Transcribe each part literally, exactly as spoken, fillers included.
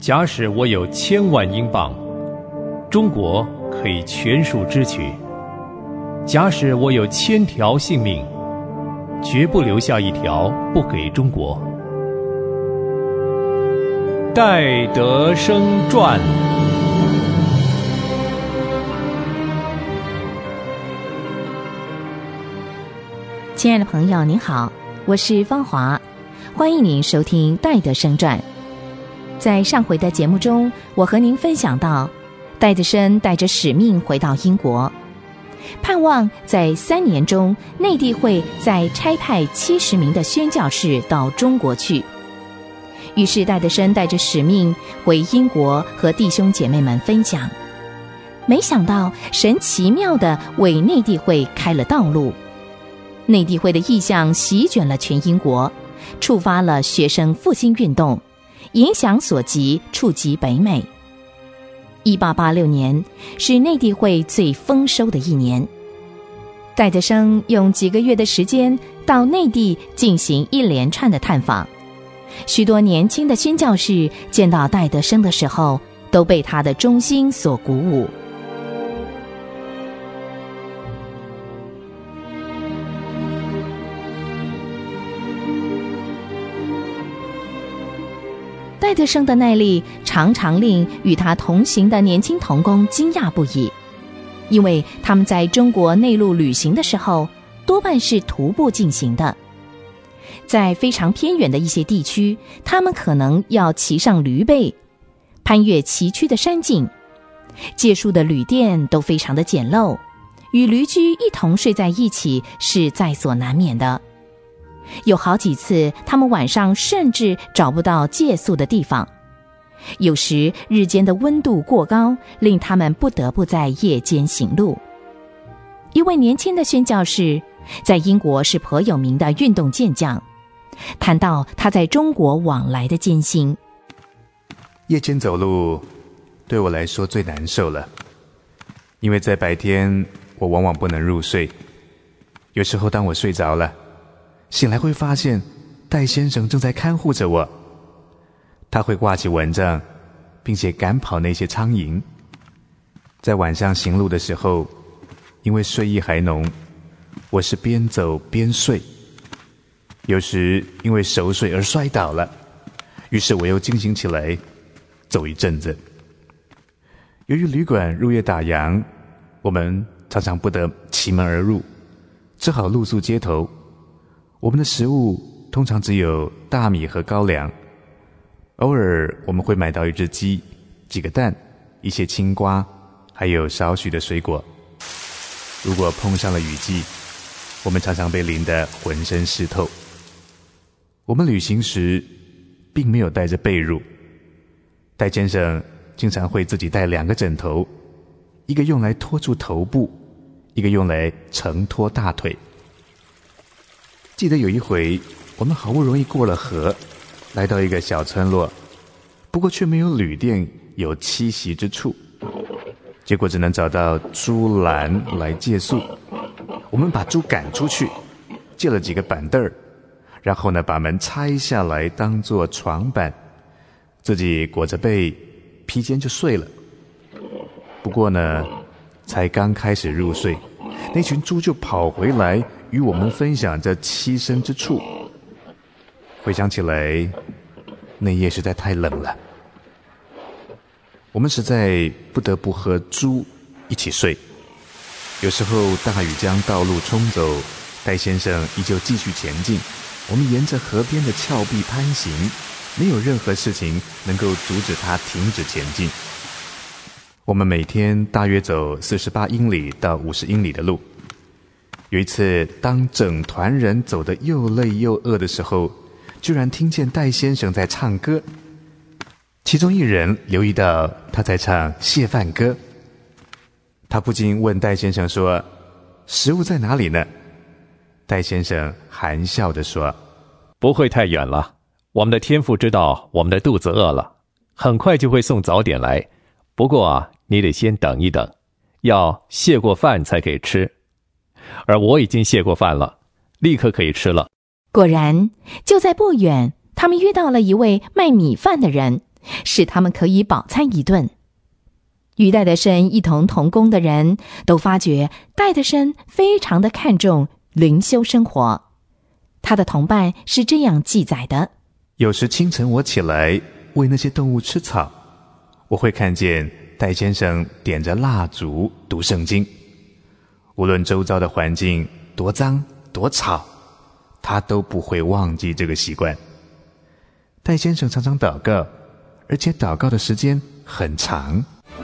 假使我有千万英镑，中国可以全数支取；假使我有千条性命，绝不留下一条不给中国。戴德生传。 亲爱的朋友您好，我是芳华，欢迎您收听戴德生传。在上回的节目中，我和您分享到，戴德生带着使命回到英国，盼望在三年中内地会再差派七十名的宣教士到中国去。于是戴德生带着使命回英国和弟兄姐妹们分享，没想到神奇妙地为内地会开了道路。内地会的意向席卷了全英国，触发了学生复兴运动，影响所及，触及北美。一八八六年是内地会最丰收的一年，戴德生用几个月的时间到内地进行一连串的探访，许多年轻的宣教士见到戴德生的时候，都被他的忠心所鼓舞。戴德生的耐力常常令与他同行的年轻同工惊讶不已，因为他们在中国内陆旅行的时候多半是徒步进行的。在非常偏远的一些地区，他们可能要骑上驴背，攀越崎岖的山径，借宿的旅店都非常的简陋，与驴驹一同睡在一起是在所难免的。有好几次他们晚上甚至找不到借宿的地方，有时日间的温度过高，令他们不得不在夜间行路。一位年轻的宣教士在英国是颇有名的运动健将，谈到他在中国往来的艰辛。 夜间走路对我来说最难受了，因为在白天我往往不能入睡，有时候当我睡着了，醒来会发现戴先生正在看护着我，他会挂起蚊帐，并且赶跑那些苍蝇。在晚上行路的时候，因为睡意还浓，我是边走边睡，有时因为熟睡而摔倒了，于是我又惊醒起来走一阵子。由于旅馆入夜打烊，我们常常不得其门而入，只好露宿街头。我们的食物通常只有大米和高粱，偶尔我们会买到一只鸡、几个蛋、一些青瓜，还有少许的水果。如果碰上了雨季，我们常常被淋得浑身湿透。我们旅行时并没有带着被褥，戴先生经常会自己带两个枕头，一个用来托住头部，一个用来承托大腿。记得有一回，我们好不容易过了河，来到一个小村落，不过却没有旅店有栖息之处，结果只能找到猪栏来借宿。我们把猪赶出去，借了几个板凳儿，然后呢把门拆下来当作床板，自己裹着被披肩就睡了。不过呢才刚开始入睡，那群猪就跑回来与我们分享这栖身之处。回想起来，那夜实在太冷了，我们实在不得不和猪一起睡。有时候大雨将道路冲走，戴先生依旧继续前进，我们沿着河边的峭壁攀行，没有任何事情能够阻止他停止前进。我们每天大约走四十八英里到五十英里的路。有一次，当整团人走得又累又饿的时候，居然听见戴先生在唱歌。其中一人留意到他在唱谢饭歌，他不禁问戴先生说：“食物在哪里呢？”戴先生含笑地说：“ 不会太远了，我们的天父知道我们的肚子饿了，很快就会送早点来。不过啊，你得先等一等，要谢过饭才可以吃。而我已经谢过饭了，立刻可以吃了。” 果然，就在不远，他们遇到了一位卖米饭的人， 使他们可以饱餐一顿。与戴德生一同同工的人都发觉戴德生非常的看重灵修生活。他的同伴是这样记载的： 有时清晨我起来喂那些动物吃草，我会看见戴先生点着蜡烛读圣经，无论周遭的环境多脏多吵，他都不会忘记这个习惯。戴先生常常祷告，而且祷告的时间很长。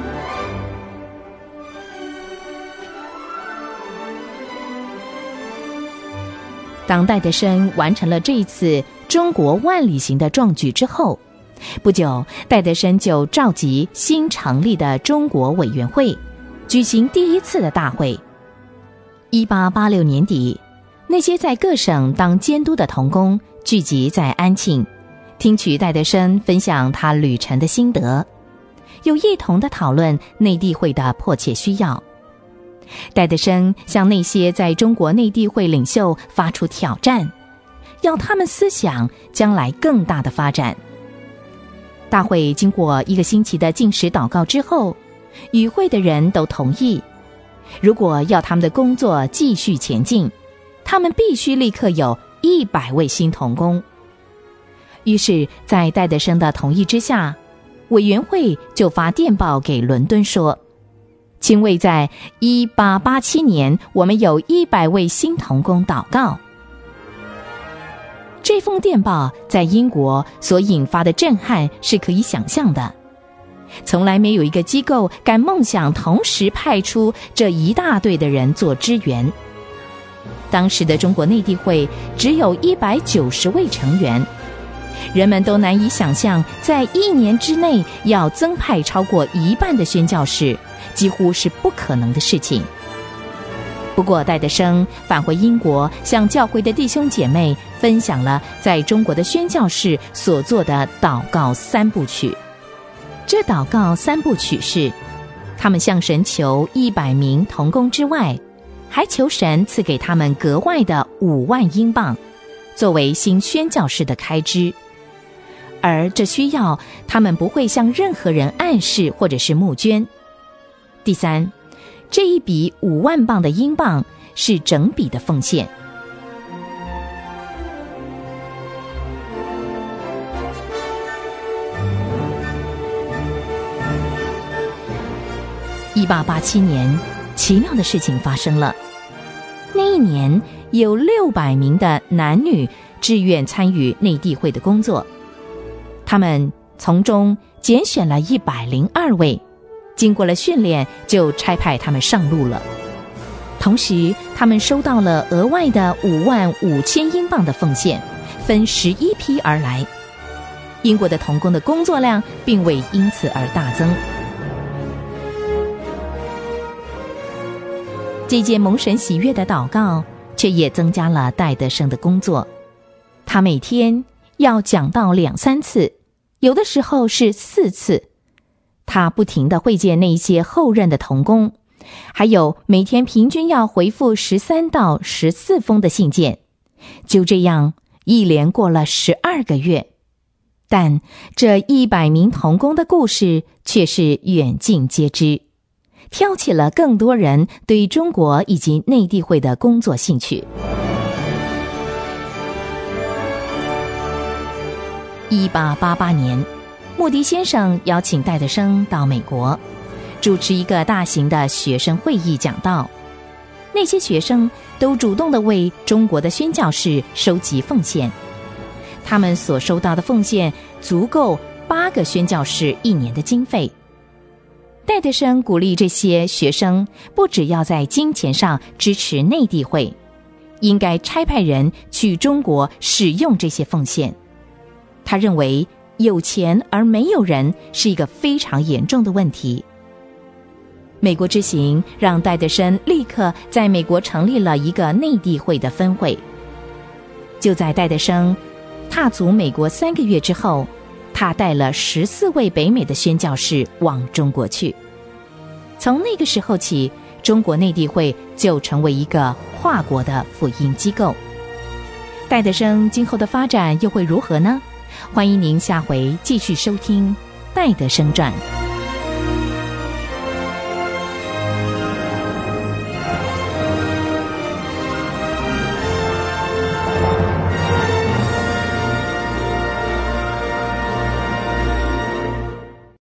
当戴德生完成了这一次中国万里行的壮举之后，不久，戴德生就召集新成立的中国委员会，举行第一次的大会。一八八六年底，那些在各省当监督的同工聚集在安庆，听取戴德生分享他旅程的心得，有一同的讨论内地会的迫切需要。戴德生向那些在中国内地会领袖发出挑战，要他们思想将来更大的发展。大会经过一个星期的禁食祷告之后，与会的人都同意，如果要他们的工作继续前进，他们必须立刻有一百位新同工。于是在戴德生的同意之下，委员会就发电报给伦敦说，请为在一八八七年我们有一百位新同工祷告。这封电报在英国所引发的震撼是可以想象的，从来没有一个机构敢梦想同时派出这一大队的人做支援。当时的中国内地会只有一百九十位成员，人们都难以想象在一年之内要增派超过一半的宣教士，几乎是不可能的事情。不过戴德生返回英国，向教会的弟兄姐妹分享了在中国的宣教士所做的祷告三部曲。这祷告三部曲是，他们向神求一百名同工之外，还求神赐给他们格外的五万英镑，作为新宣教士的开支。而这需要他们不会向任何人暗示或者是募捐。第三，这一笔五万镑的英镑是整笔的奉献。一八八七年，奇妙的事情发生了。那一年有六百名的男女志愿参与内地会的工作，他们从中拣选了一百零二位，经过了训练，就差派他们上路了。同时，他们收到了额外的五万五千英镑的奉献，分十一批而来。英国的同工的工作量并未因此而大增。这件蒙神喜悦的祷告，却也增加了戴德生的工作。他每天要讲道两三次，有的时候是四次。他不停地会见那些后任的同工，还有每天平均要回复十三到十四封的信件。就这样一连过了十二个月，但这一百名同工的故事却是远近皆知，挑起了更多人对中国以及内地会的工作兴趣。一八八八年，穆迪先生邀请戴德生到美国，主持一个大型的学生会议讲道。那些学生都主动地为中国的宣教士收集奉献，他们所收到的奉献足够八个宣教士一年的经费。戴德生鼓励这些学生不只要在金钱上支持内地会，应该差派人去中国使用这些奉献。他认为有钱而没有人是一个非常严重的问题。美国之行让戴德生立刻在美国成立了一个内地会的分会。就在戴德生踏足美国三个月之后，他带了十四位北美的宣教士往中国去。从那个时候起，中国内地会就成为一个跨国的福音机构。戴德生今后的发展又会如何呢？欢迎您下回继续收听戴德生传》。